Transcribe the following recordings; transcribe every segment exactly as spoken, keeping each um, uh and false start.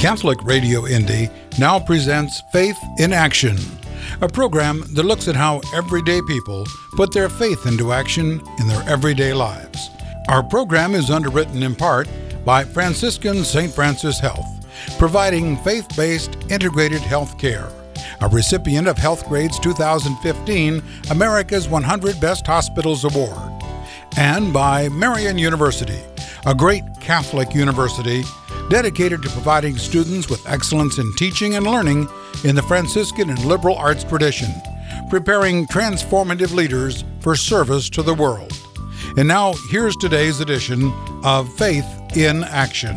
Catholic Radio Indy now presents Faith in Action, a program that looks at how everyday people put their faith into action in their everyday lives. Our program is underwritten in part by Franciscan Saint Francis Health, providing faith-based integrated health care, a recipient of Healthgrade's two thousand fifteen America's one hundred Best Hospitals Award, and by Marian University, a great Catholic university dedicated to providing students with excellence in teaching and learning in the Franciscan and liberal arts tradition, preparing transformative leaders for service to the world. And now, here's today's edition of Faith in Action.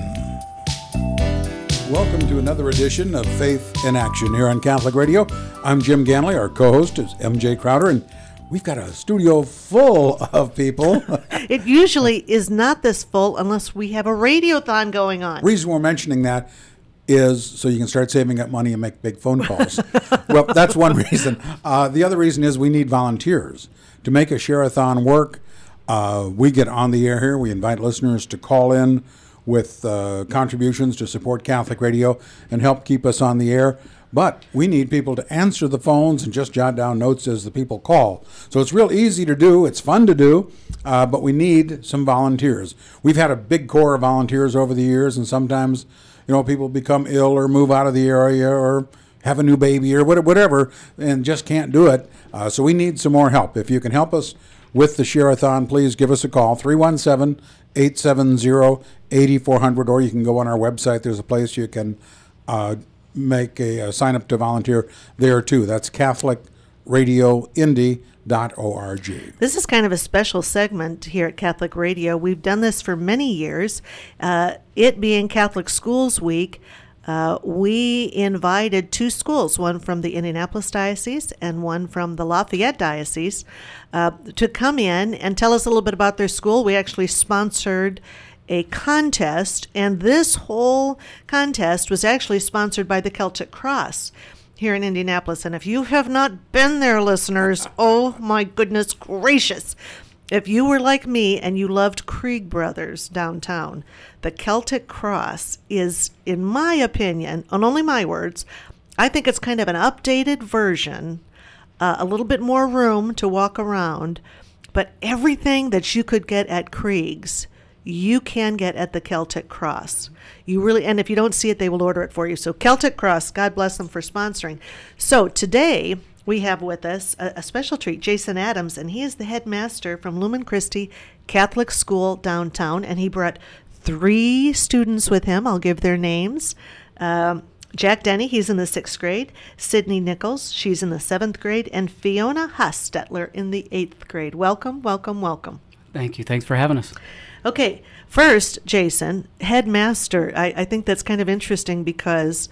Welcome to another edition of Faith in Action here on Catholic Radio. I'm Jim Ganley. Our co-host is M J Crowder, and we've got a studio full of people. It usually is not this full unless we have a radiothon going on. The reason we're mentioning that is so you can start saving up money and make big phone calls. Well, that's one reason. Uh, the other reason is we need volunteers. To make a share-a-thon work, uh, we get on the air here. We invite listeners to call in with uh, contributions to support Catholic Radio and help keep us on the air. But we need people to answer the phones and just jot down notes as the people call. So it's real easy to do. It's fun to do, uh, but we need some volunteers. We've had a big core of volunteers over the years, and sometimes, you know, people become ill or move out of the area or have a new baby or whatever and just can't do it. Uh, so we need some more help. If you can help us with the Share-a-thon, please give us a call, three one seven, eight seven zero, eight four zero zero, or you can go on our website. There's a place you can uh, make a, a sign up to volunteer there too. That's Catholic Radio Indy dot org. This is kind of a special segment here at Catholic Radio. We've done this for many years. Uh, it being Catholic Schools Week, uh, we invited two schools, one from the Indianapolis Diocese and one from the Lafayette Diocese, uh, to come in and tell us a little bit about their school. We actually sponsored a contest, and this whole contest was actually sponsored by the Celtic Cross here in Indianapolis. And if you have not been there, listeners, oh my goodness gracious, if you were like me and you loved Krieg Brothers downtown, the Celtic Cross is, in my opinion, and only my words, I think it's kind of an updated version, uh, a little bit more room to walk around, but everything that you could get at Krieg's, you can get at the Celtic Cross. You really, and if you don't see it, they will order it for you. So Celtic Cross, God bless them for sponsoring. So today we have with us a, a special treat, Jason Adams, and he is the headmaster from Lumen Christi Catholic School downtown, and he brought three students with him. I'll give their names. Um, Jack Denny, he's in the sixth grade. Sydney Nichols, she's in the seventh grade, and Fiona Hustetler in the eighth grade. Welcome, welcome, welcome. Thank you. Thanks for having us. Okay, first, Jason, headmaster. I, I think that's kind of interesting because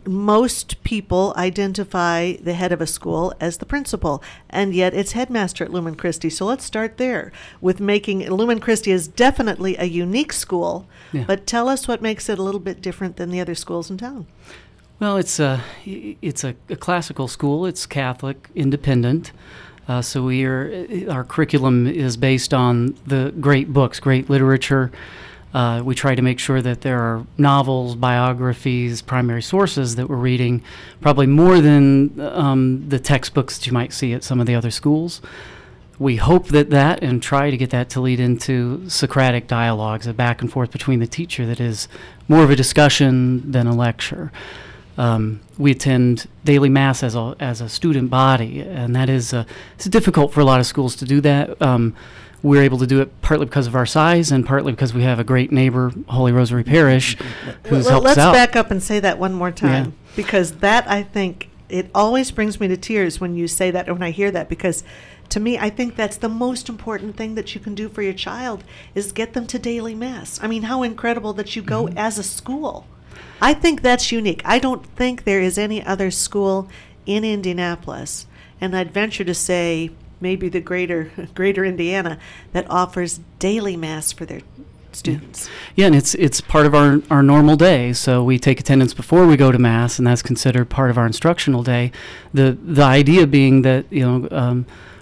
most people identify the head of a school as the principal, and yet it's headmaster at Lumen Christi. So let's start there with making Lumen Christi is definitely a unique school, yeah. But tell us what makes it a little bit different than the other schools in town. Well, it's a it's a, a classical school. It's Catholic, independent. Uh, so we are, our curriculum is based on the great books, great literature. Uh, we try to make sure that there are novels, biographies, primary sources that we're reading, probably more than um, the textbooks that you might see at some of the other schools. We hope that that and try to get that to lead into Socratic dialogues, a back and forth between the teacher that is more of a discussion than a lecture. Um, we attend daily mass as a as a student body, and that is uh, it's difficult for a lot of schools to do that. Um, we're able to do it partly because of our size and partly because we have a great neighbor, Holy Rosary Parish, who's well, helped let's us out. back up and say that one more time, Yeah. because that, I think, it always brings me to tears when you say that or when I hear that, because to me, I think that's the most important thing that you can do for your child is get them to daily mass. I mean, how incredible that you go mm-hmm. as a school. I think that's unique. I don't think there is any other school in Indianapolis, and I'd venture to say maybe the greater greater Indiana, that offers daily mass for their students. Yeah, and it's it's part of our, our normal day. So we take attendance before we go to mass, and that's considered part of our instructional day. The the idea being that, you know, um,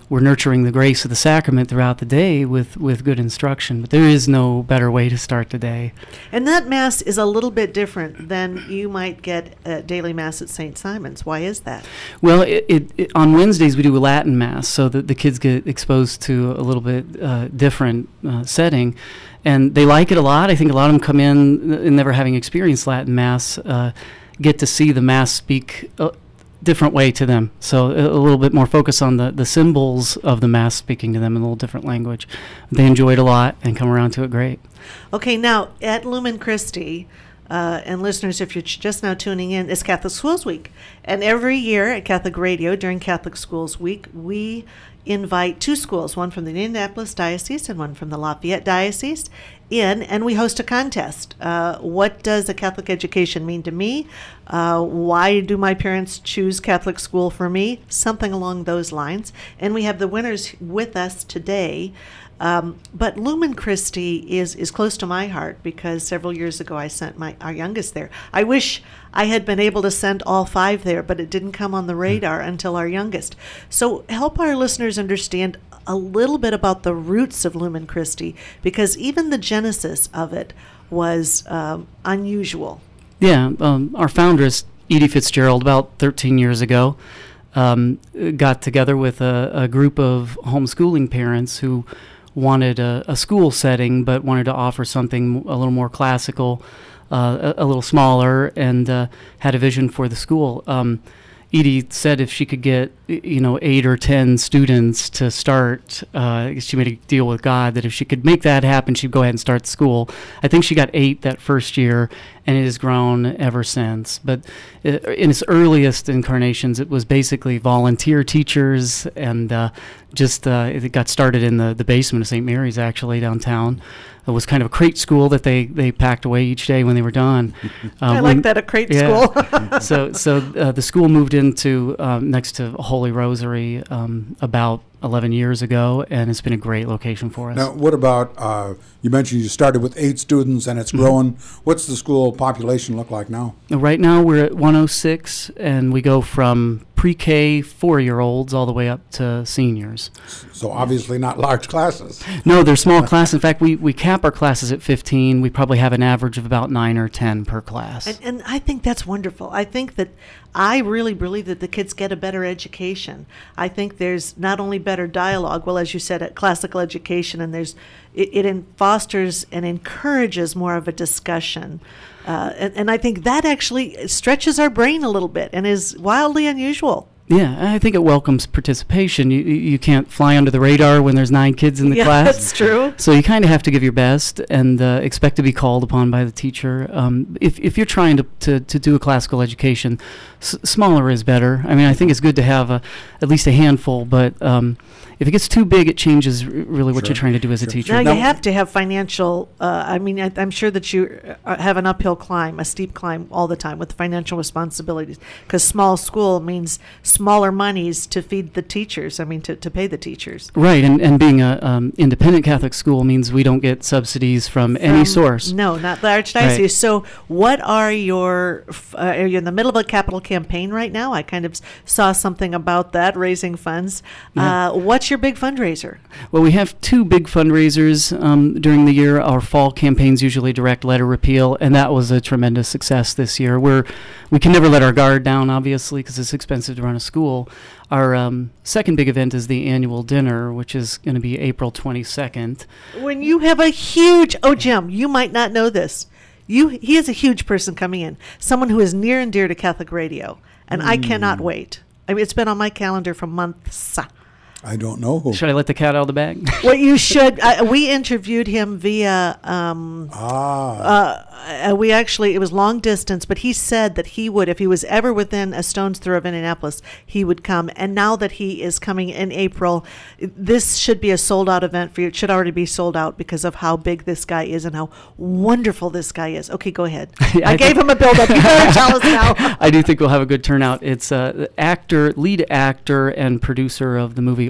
we're nurturing the grace of the sacrament throughout the day with, with good instruction. But there is no better way to start the day. And that Mass is a little bit different than you might get at daily Mass at Saint Simon's. Why is that? Well, it, it, it, on Wednesdays we do a Latin Mass, so that the kids get exposed to a little bit uh, different uh, setting. And they like it a lot. I think a lot of them come in and never having experienced Latin Mass, uh, get to see the Mass speak a different way to them. So a, a little bit more focus on the, the symbols of the Mass speaking to them in a little different language. They enjoy it a lot and come around to it great. Okay, now at Lumen Christi, uh, and listeners, if you're ch- just now tuning in, it's Catholic Schools Week. And every year at Catholic Radio during Catholic Schools Week, we invite two schools, one from the Indianapolis Diocese and one from the Lafayette Diocese, in, and we host a contest. Uh, what does a Catholic education mean to me? Uh, why do my parents choose Catholic school for me? Something along those lines. And we have the winners with us today. Um, but Lumen Christi is, is close to my heart because several years ago I sent my our youngest there. I wish I had been able to send all five there, but it didn't come on the radar until our youngest. So help our listeners understand a little bit about the roots of Lumen Christi, because even the genesis of it was um, unusual. Yeah, um, our foundress, Edie Fitzgerald, about thirteen years ago, um, got together with a, a group of homeschooling parents who wanted a, a school setting, but wanted to offer something a little more classical, uh, a, a little smaller, and uh, had a vision for the school. Um, Edie said if she could get, you know, eight or ten students to start, uh, she made a deal with God that if she could make that happen, she'd go ahead and start the school. I think she got eight that first year, and it has grown ever since. But uh, in its earliest incarnations, it was basically volunteer teachers, and uh, just uh, it got started in the, the basement of Saint Mary's, actually, downtown. It was kind of a crate school that they, they packed away each day when they were done. Uh, I like that, a crate yeah. school. so so uh, the school moved into um, next to Holy Rosary um, about eleven years ago, and it's been a great location for us. Now, what about, uh, you mentioned you started with eight students and it's growing. Mm-hmm. What's the school population look like now? Right now we're at one oh six, and we go from pre-K four-year-olds all the way up to seniors. So obviously not large classes. No, they're small classes. In fact, we, we cap our classes at fifteen. We probably have an average of about nine or ten per class. And, and I think that's wonderful. I think that I really believe that the kids get a better education. I think there's not only better dialogue, well, as you said, at classical education, and there's it, it fosters and encourages more of a discussion. Uh, and, and I think that actually stretches our brain a little bit and is wildly unusual. Yeah, I think it welcomes participation. You you can't fly under the radar when there's nine kids in the yeah, class. That's true. So you kind of have to give your best and uh, expect to be called upon by the teacher. Um, if if you're trying to, to, to do a classical education, s- smaller is better. I mean, I think it's good to have a, at least a handful, but um, if it gets too big, it changes r- really what Sure, you're trying to do as sure. a teacher. Now, Now- you have to have financial, uh, I mean, I, I'm sure that you uh, have an uphill climb, a steep climb all the time with financial responsibilities, because small school means smaller monies to feed the teachers, I mean, to, to pay the teachers. Right, and, and being a um, independent Catholic school means we don't get subsidies from, any From- source. No, not the Archdiocese. Right. So what are your, f- uh, are you in the middle of a capital campaign right now? I kind of s- saw something about that, raising funds. Yeah. Uh, what's your big fundraiser? Well, we have two big fundraisers um, during the year. Our fall campaigns usually direct letter repeal, and that was a tremendous success this year. We're we can never let our guard down, obviously, because it's expensive to run a school. Our um, second big event is the annual dinner, which is going to be April twenty-second. When you have a huge, oh, Jim, you might not know this. You, he is a huge person coming in, someone who is near and dear to Catholic radio, and I cannot wait. I mean, it's been on my calendar for months. I don't know. Should I let the cat out of the bag? Well, you should. Uh, we interviewed him via. Um, Ah. uh, uh, we actually, it was long distance, but he said that he would, if he was ever within a stone's throw of Indianapolis, he would come. And now that he is coming in April, this should be a sold out event for you. It should already be sold out because of how big this guy is and how wonderful this guy is. Okay, go ahead. Yeah, I, I gave think- him a build up. You better tell us now. I do think we'll have a good turnout. It's uh, the actor, lead actor, and producer of the movie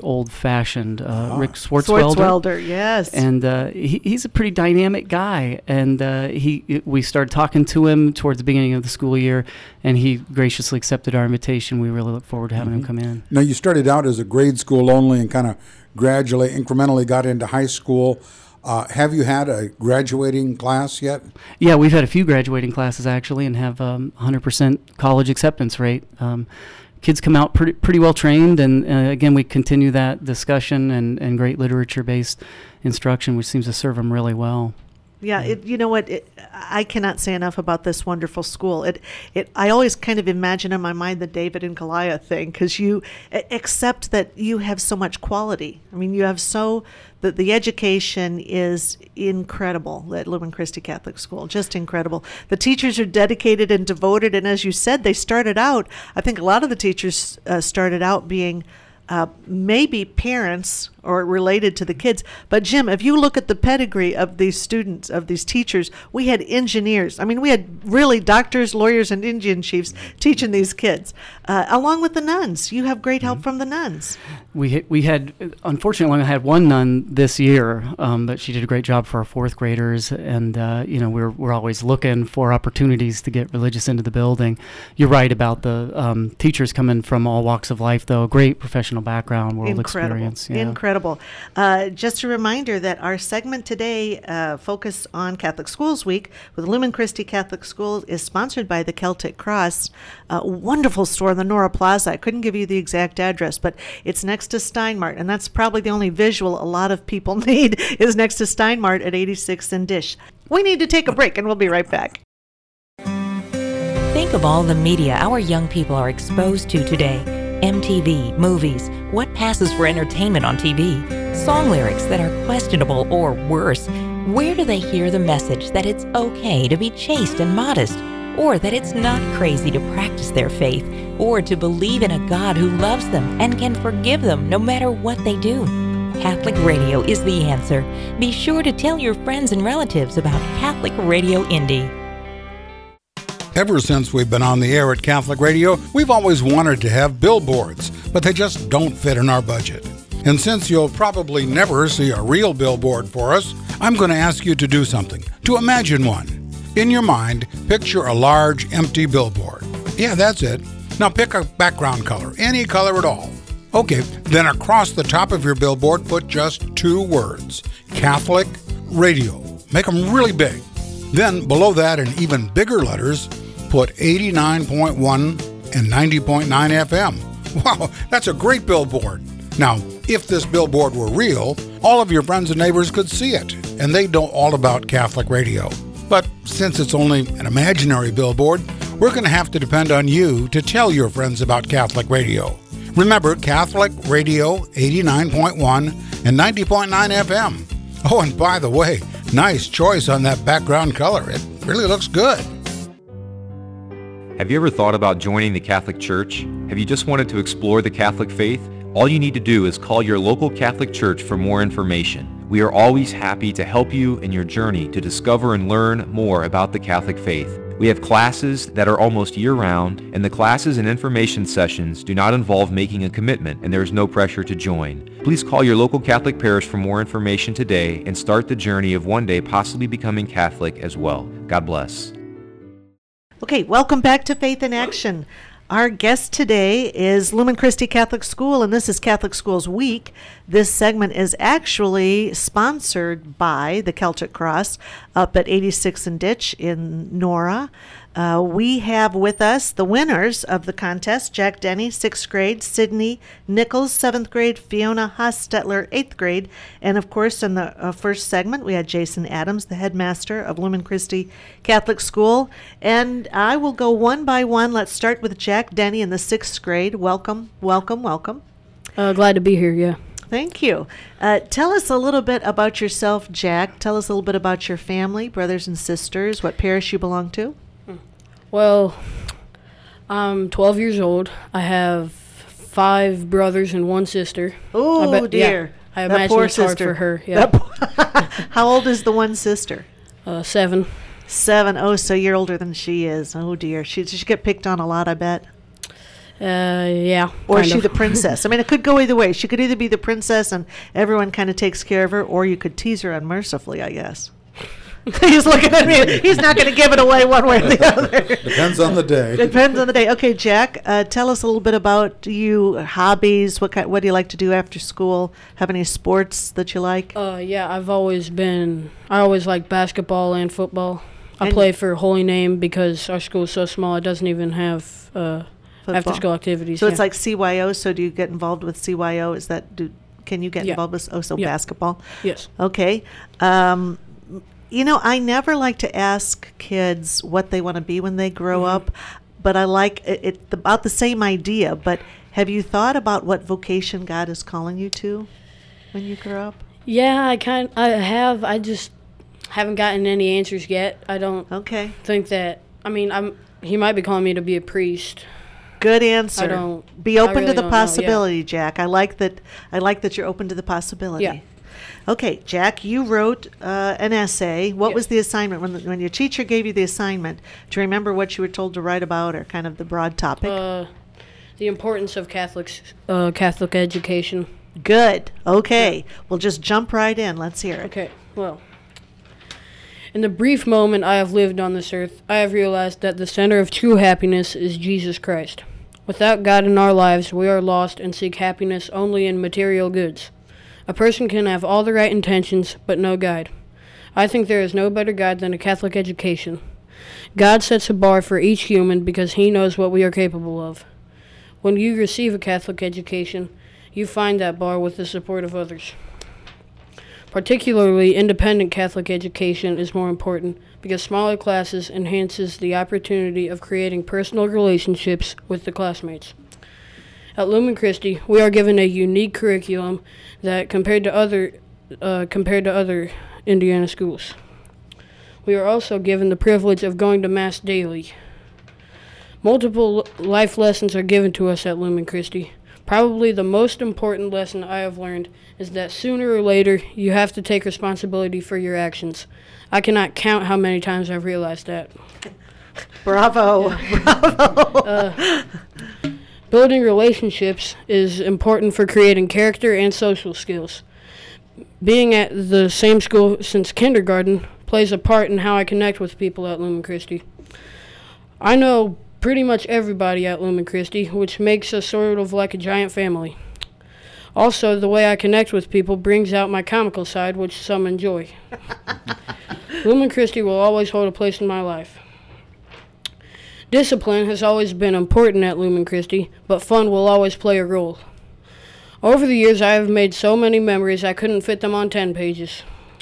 old-fashioned. Uh, Ah. Rick Swartzwelder. Swartzwelder, yes. And uh, he, he's a pretty dynamic guy. And uh, he we started talking to him towards the beginning of the school year, and he graciously accepted our invitation. We really look forward to having Mm-hmm. him come in. Now, you started out as a grade school only and kind of gradually, incrementally got into high school. Uh, have you had a graduating class yet? Yeah, we've had a few graduating classes actually, and have um, one hundred percent college acceptance rate. Um, kids come out pretty pretty well trained, and uh, again, we continue that discussion and, and great literature-based instruction, which seems to serve them really well. Yeah, it, you know what? It, I cannot say enough about this wonderful school. It, it. I always kind of imagine in my mind the David and Goliath thing, because you accept that you have so much quality. I mean, you have so the the education is incredible at Lumen Christi Catholic School, just incredible. The teachers are dedicated and devoted, and as you said, they started out. I think a lot of the teachers uh, started out being. Uh, maybe parents or related to the kids. But Jim, if you look at the pedigree of these students, of these teachers, we had engineers. I mean, we had really doctors, lawyers, and Indian chiefs teaching these kids, uh, along with the nuns. You have great help from the nuns. We ha- we had, unfortunately, only had one nun this year, um, but she did a great job for our fourth graders. And uh, you know, we're we're always looking for opportunities to get religious into the building. You're right about the um, teachers coming from all walks of life, though. Great professional background, world Incredible. experience. Yeah. Incredible. Uh, just a reminder that our segment today, uh, focused on Catholic Schools Week with Lumen Christi Catholic Schools, is sponsored by the Celtic Cross, a wonderful store in the Nora Plaza. I couldn't give you the exact address, but it's next to Steinmart, and that's probably the only visual a lot of people need is next to Steinmart at eighty-sixth and Dish. We need to take a break, and we'll be right back. Think of all the media our young people are exposed to today. M T V, movies, what passes for entertainment on T V, song lyrics that are questionable or worse. Where do they hear the message that it's okay to be chaste and modest, or that it's not crazy to practice their faith, or to believe in a God who loves them and can forgive them no matter what they do? Catholic Radio is the answer. Be sure to tell your friends and relatives about Catholic Radio Indy. Ever since we've been on the air at Catholic Radio, we've always wanted to have billboards, but they just don't fit in our budget. And since you'll probably never see a real billboard for us, I'm going to ask you to do something, to imagine one. In your mind, picture a large, empty billboard. Yeah, that's it. Now pick a background color, any color at all. Okay, then across the top of your billboard, put just two words, Catholic Radio. Make them really big. Then below that, in even bigger letters, put eighty-nine point one and ninety point nine F M. Wow, that's a great billboard. Now, if this billboard were real, all of your friends and neighbors could see it, and they'd know all about Catholic Radio. But since it's only an imaginary billboard, we're going to have to depend on you to tell your friends about Catholic Radio. Remember, Catholic Radio eighty-nine point one and ninety point nine F M. Oh, and by the way, nice choice on that background color. It really looks good. Have you ever thought about joining the Catholic Church? Have you just wanted to explore the Catholic faith? All you need to do is call your local Catholic Church for more information. We are always happy to help you in your journey to discover and learn more about the Catholic faith. We have classes that are almost year-round, and the classes and information sessions do not involve making a commitment, and there is no pressure to join. Please call your local Catholic parish for more information today and start the journey of one day possibly becoming Catholic as well. God bless. Okay, welcome back to Faith in Action. Our guest today is Lumen Christi Catholic School, and this is Catholic Schools Week. This segment is actually sponsored by the Celtic Cross up at eighty-sixth and Ditch in Nora. Uh, we have with us the winners of the contest, Jack Denny, sixth grade, Sydney Nichols, seventh grade, Fiona Hostetler, eighth grade, and of course in the uh, first segment we had Jason Adams, the headmaster of Lumen Christi Catholic School. And I will go one by one. Let's start with Jack Denny in the sixth grade. Welcome, welcome, welcome. Uh, glad to be here, yeah. Thank you. Uh, tell us a little bit about yourself, Jack. Tell us a little bit about your family, brothers and sisters, what parish you belong to. Well, I'm twelve years old. I have five brothers and one sister. Oh, I bet- dear. Yeah, I That imagine poor it's hard sister. for her. Yeah. That po- How old is the one sister? Uh, seven. Seven. Oh, so you're older than she is. Oh, dear. She, she get picked on a lot, I bet. Uh, yeah. Or is kind she of. the princess? I mean, it could go either way. She could either be the princess and everyone kind of takes care of her, or you could tease her unmercifully, I guess. He's looking at me. He's not going to give it away one way or the other. Depends on the day. Depends on the day. Okay, Jack, uh, tell us a little bit about you, hobbies. What kind, what do you like to do after school? Have any sports that you like? Uh, yeah, I've always been, I always liked basketball and football. I And- play for Holy Name because our school is so small, it doesn't even have uh, Football. after-school activities. So yeah. it's like C Y O. So do you get involved with C Y O? Is that do? Can you get Yeah. involved with? Oh, so Yeah. basketball. Yes. Okay. Um, you know, I never like to ask kids what they want to be when they grow Mm-hmm. up, but I like it, it about the same idea. But have you thought about what vocation God is calling you to when you grow up? Yeah, I kind I have. I just haven't gotten any answers yet. I don't Okay. think that, I mean, I'm. he might be calling me to be a priest. Good answer. I don't- Be I open really to the don't know, yeah. possibility, Jack. I like that. I like that you're open to the possibility. Yeah. Okay, Jack, you wrote uh, an essay. What Yes. was the assignment when the, when your teacher gave you the assignment? Do you remember what you were told to write about, or kind of the broad topic? Uh, the importance of Catholics, uh, Catholic education. Good. Okay, we'll just jump right in. Let's hear it. Okay, well. In the brief moment I have lived on this earth, I have realized that the center of true happiness is Jesus Christ. Without God in our lives, we are lost and seek happiness only in material goods. A person can have all the right intentions, but no guide. I think there is no better guide than a Catholic education. God sets a bar for each human because he knows what we are capable of. When you receive a Catholic education, you find that bar with the support of others. Particularly, independent Catholic education is more important because smaller classes enhances the opportunity of creating personal relationships with the classmates. At Lumen Christi, we are given a unique curriculum that, compared to other, uh, compared to other Indiana schools, we are also given the privilege of going to Mass daily. Multiple life lessons are given to us at Lumen Christi. Probably the most important lesson I have learned is that sooner or later you have to take responsibility for your actions. I cannot count how many times I've realized that. Bravo. Building relationships is important for creating character and social skills. Being at the same school since kindergarten plays a part in how I connect with people at Lumen Christi. I know pretty much everybody at Lumen Christi, which makes us sort of like a giant family. Also, the way I connect with people brings out my comical side, which some enjoy. Lumen Christi will always hold a place in my life. Discipline has always been important at Lumen Christi, but fun will always play a role. Over the years, I have made so many memories I couldn't fit them on ten pages.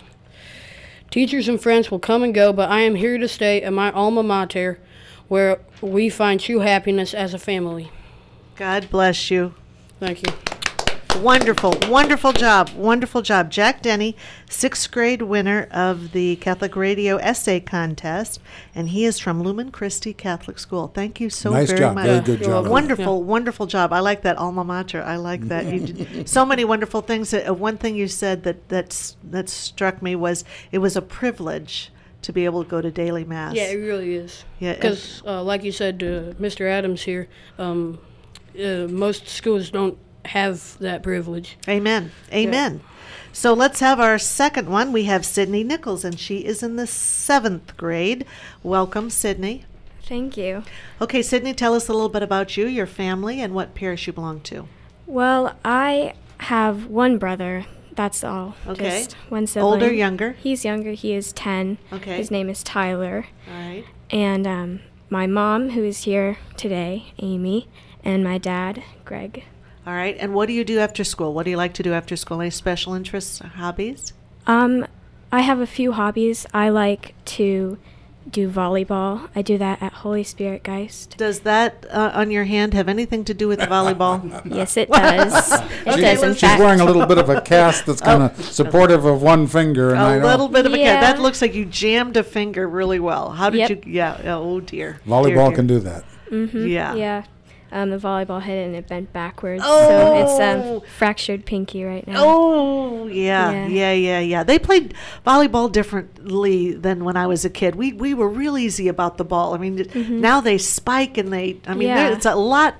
Teachers and friends will come and go, but I am here to stay at my alma mater, where we find true happiness as a family. God bless you. Thank you. Wonderful, wonderful job, wonderful job. Jack Denny, sixth grade winner of the Catholic Radio Essay Contest, and he is from Lumen Christi Catholic School. Thank you so Nice very job. much. Very good You're job. welcome. Wonderful, Yeah. wonderful job. I like that alma mater. I like that. You did so many wonderful things. Uh, one thing you said that that's, that struck me was it was a privilege to be able to go to daily mass. Yeah, it really is. Yeah, Because, uh, like you said, uh, Mister Adams here, um, uh, most schools don't have that privilege. Amen. Amen. So let's have our second one. We have Sydney Nichols, and she is in the seventh grade. Welcome, Sydney. Thank you. Okay, Sydney, tell us a little bit about you, your family, and what parish you belong to. Well, I have one brother. That's all. Okay. Just one sibling. Older, younger? He's younger. He is ten. Okay. His name is Tyler. All right. And um, my mom, who is here today, Amy, and my dad, Greg. All right. And what do you do after school? What do you like to do after school? Any special interests or hobbies? Um, I have a few hobbies. I like to do volleyball. I do that at Holy Spirit Geist. Does that uh, on your hand have anything to do with volleyball? Yes, it does. It She- does, in she's fact. wearing a little bit of a cast that's kind of supportive of one finger. And I A know little bit of a Yeah. That looks like you jammed a finger really well. How did Yep. you? Yeah. Oh dear. volleyball Dear, can dear. do that. Mm-hmm. Yeah. Yeah. Um, the volleyball hit it and it bent backwards. Oh. So it's um, fractured pinky right now. Oh yeah, Yeah. yeah, yeah, yeah. They played volleyball differently than when I was a kid. We we were real easy about the ball. I mean, now they spike and they. I mean, there Yeah. it's a lot.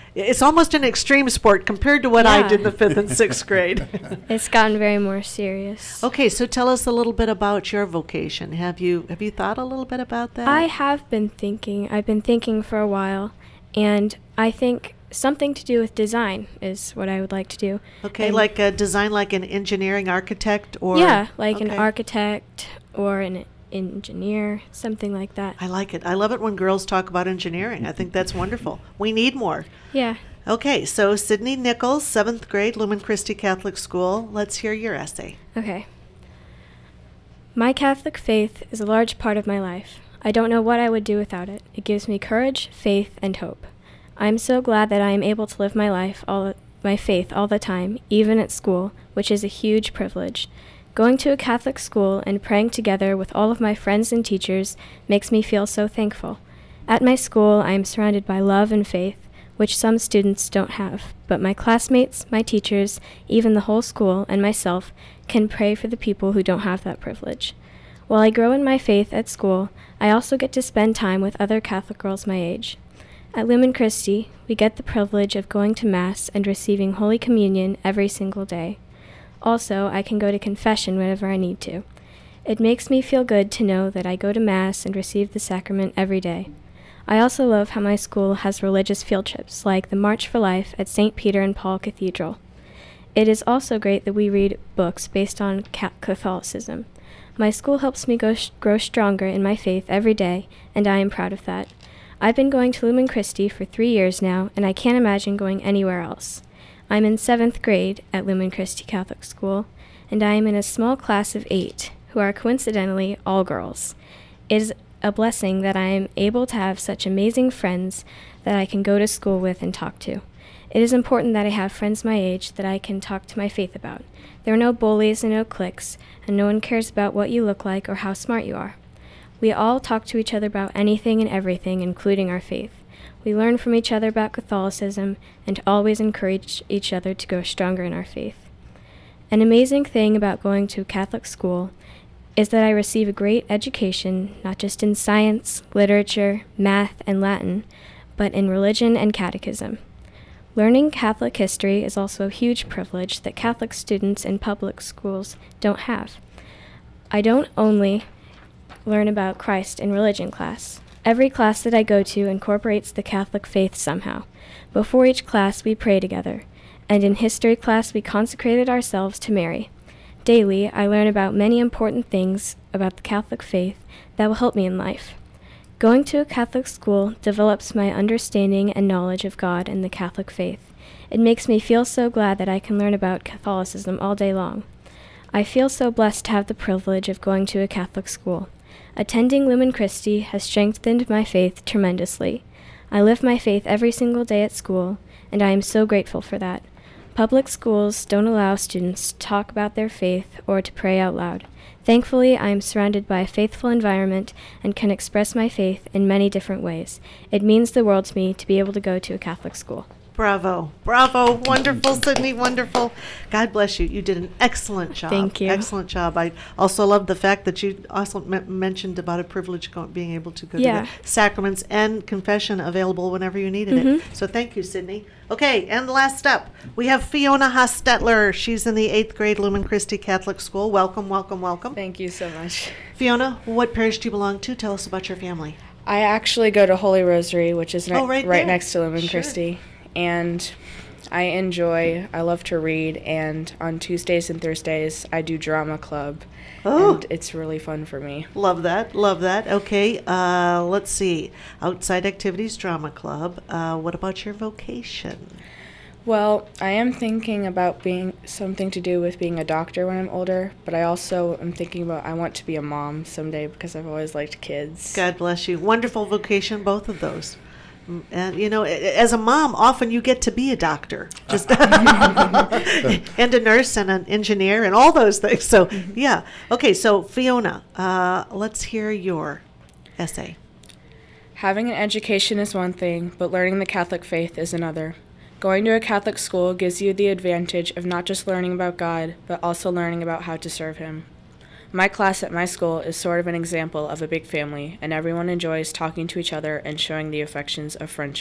it's almost an extreme sport compared to what I Yeah. did in the fifth and sixth grade. It's gotten very more serious. Okay, so tell us a little bit about your vocation. Have you have you thought a little bit about that? I have been thinking. I've been thinking for a while, and I think something to do with design is what I would like to do. Okay, And- like a design, like an engineering architect, or yeah, like an okay. architect or an engineer, something like that. I like it. I love it when girls talk about engineering. I think that's wonderful. We need more. Yeah. Okay, so Sydney Nichols, seventh grade, Lumen Christi Catholic School. Let's hear your essay. Okay. My Catholic faith is a large part of my life. I don't know what I would do without it. It gives me courage, faith, and hope. I am so glad that I am able to live my life, all my faith, all the time, even at school, which is a huge privilege. Going to a Catholic school and praying together with all of my friends and teachers makes me feel so thankful. At my school, I am surrounded by love and faith, which some students don't have, but my classmates, my teachers, even the whole school, and myself can pray for the people who don't have that privilege. While I grow in my faith at school, I also get to spend time with other Catholic girls my age. At Lumen Christi, we get the privilege of going to Mass and receiving Holy Communion every single day. Also, I can go to confession whenever I need to. It makes me feel good to know that I go to Mass and receive the sacrament every day. I also love how my school has religious field trips, like the March for Life at Saint Peter and Paul Cathedral. It is also great that we read books based on ca- Catholicism. My school helps me go sh- grow stronger in my faith every day, and I am proud of that. I've been going to Lumen Christi for three years now, and I can't imagine going anywhere else. I'm in seventh grade at Lumen Christi Catholic School, and I am in a small class of eight, who are coincidentally all girls. It is a blessing that I am able to have such amazing friends that I can go to school with and talk to. It is important that I have friends my age that I can talk to my faith about. There are no bullies and no cliques, and no one cares about what you look like or how smart you are. We all talk to each other about anything and everything, including our faith. We learn from each other about Catholicism and always encourage each other to go stronger in our faith. An amazing thing about going to a Catholic school is that I receive a great education, not just in science, literature, math, and Latin, but in religion and catechism. Learning Catholic history is also a huge privilege that Catholic students in public schools don't have. I don't only learn about Christ in religion class. Every class that I go to incorporates the Catholic faith somehow. Before each class, we pray together, and in history class, we consecrated ourselves to Mary. Daily, I learn about many important things about the Catholic faith that will help me in life. Going to a Catholic school develops my understanding and knowledge of God and the Catholic faith. It makes me feel so glad that I can learn about Catholicism all day long. I feel so blessed to have the privilege of going to a Catholic school. Attending Lumen Christi has strengthened my faith tremendously. I live my faith every single day at school, and I am so grateful for that. Public schools don't allow students to talk about their faith or to pray out loud. Thankfully, I am surrounded by a faithful environment and can express my faith in many different ways. It means the world to me to be able to go to a Catholic school. Bravo. Bravo. Wonderful, Sydney. Wonderful. God bless you. You did an excellent job. Thank you. Excellent job. I also love the fact that you also m- mentioned about a privilege go- being able to go Yeah. to the sacraments and confession available whenever you needed it. Mm-hmm. So thank you, Sydney. Okay, and the last up, we have Fiona Hostetler. She's in the eighth grade Lumen Christi Catholic School. Welcome, welcome, welcome. Thank you so much. Fiona, what parish do you belong to? Tell us about your family. I actually go to Holy Rosary, which is Oh, ne- right right there. next to Lumen Sure. Christi. And I enjoy, I love to read, and on Tuesdays and Thursdays, I do drama club. Oh. And it's really fun for me. Love that. Love that. Okay, uh, let's see. Outside activities, drama club. Uh, what about your vocation? Well, I am thinking about being something to do with being a doctor when I'm older, but I also am thinking about I want to be a mom someday because I've always liked kids. God bless you. Wonderful vocation, both of those. Mm, And you know, a- as a mom, often you get to be a doctor, just and a nurse and an engineer and all those things. So, yeah. Okay, so Fiona, uh, let's hear your essay. Having an education is one thing, but learning the Catholic faith is another. Going to a Catholic school gives you the advantage of not just learning about God, but also learning about how to serve Him. My class at my school is sort of an example of a big family, and everyone enjoys talking to each other and showing the affections of friendship.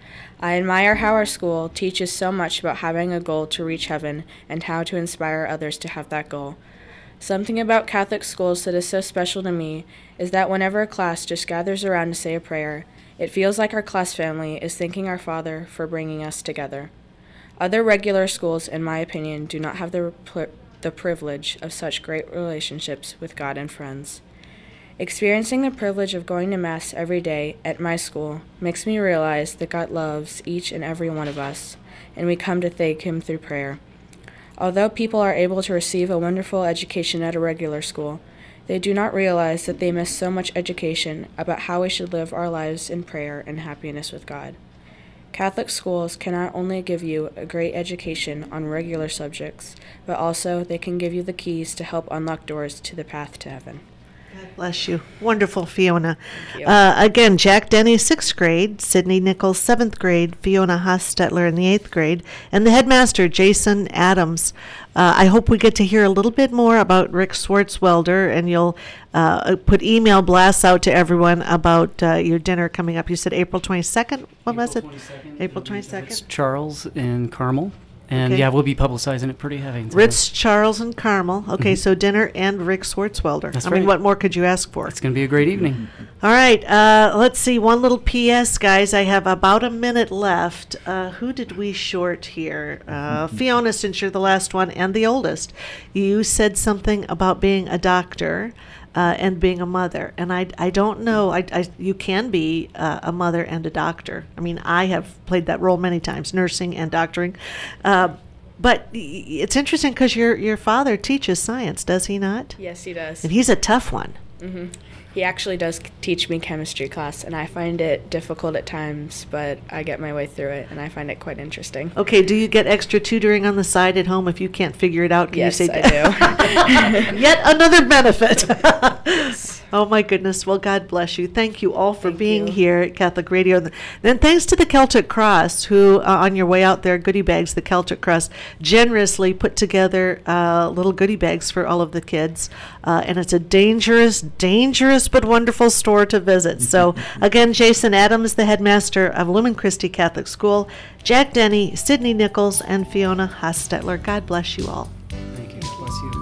I admire how our school teaches so much about having a goal to reach heaven and how to inspire others to have that goal. Something about Catholic schools that is so special to me is that whenever a class just gathers around to say a prayer, it feels like our class family is thanking our Father for bringing us together. Other regular schools, in my opinion, do not have the, the privilege of such great relationships with God and friends. Experiencing the privilege of going to Mass every day at my school makes me realize that God loves each and every one of us, and we come to thank Him through prayer. Although people are able to receive a wonderful education at a regular school, they do not realize that they miss so much education about how we should live our lives in prayer and happiness with God. Catholic schools can not only give you a great education on regular subjects, but also they can give you the keys to help unlock doors to the path to heaven. God bless you. Wonderful, Fiona. Thank you. Uh, again, Jack Denny, sixth grade, Sydney Nichols, seventh grade, Fiona Hostetler in the eighth grade, and the headmaster, Jason Adams. Uh, I hope we get to hear a little bit more about Rick Swartzwelder, and you'll uh, put email blasts out to everyone about uh, your dinner coming up. You said April twenty-second? What was it? April twenty-second. It's Charles in Carmel. And Okay. yeah, we'll be publicizing it pretty heavy. So Ritz, Charles, and Carmel. Okay, Mhm. so dinner and Rick Swartzwelder. That's I mean, right. what more could you ask for? It's going to be a great evening. All right, uh, let's see. One little P S, guys. I have about a minute left. Uh, who did we short here? Uh, Fiona, since you're the last one and the oldest. You said something about being a doctor uh, and being a mother. And I, I don't know. I, I, you can be uh, a mother and a doctor. I mean, I have played that role many times, nursing and doctoring. Uh, but y- it's interesting because your, your father teaches science, does he not? Yes, he does. And he's a tough one. hmm He actually does c- teach me chemistry class, and I find it difficult at times, but I get my way through it, and I find it quite interesting. Okay, do you get extra tutoring on the side at home if you can't figure it out? Can Yes, you say I do. Yet another benefit. Oh my goodness. Well, God bless you. Thank you all for Thank being you. here at Catholic Radio. Then thanks to the Celtic Cross, who uh, on your way out there, goodie bags, the Celtic Cross generously put together uh, little goodie bags for all of the kids. Uh, and it's a dangerous, dangerous but wonderful store to visit. So again, Jason Adams, the headmaster of Lumen Christi Catholic School, Jack Denny, Sydney Nichols, and Fiona Hostetler. God bless you all. Thank you. God bless you.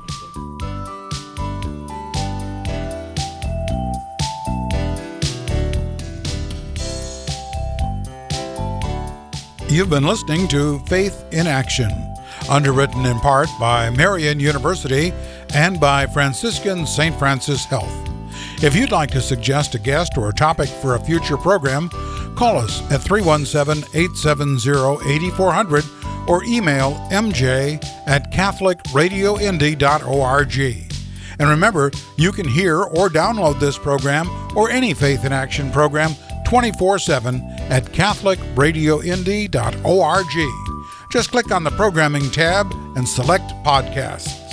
You've been listening to Faith in Action, underwritten in part by Marian University and by Franciscan Saint Francis Health. If you'd like to suggest a guest or a topic for a future program, call us at three one seven, eight seven zero, eight four zero zero or email m j at catholic radio indy dot org. And remember, you can hear or download this program or any Faith in Action program twenty-four seven at catholic radio indy dot org. Just click on the programming tab and select podcasts.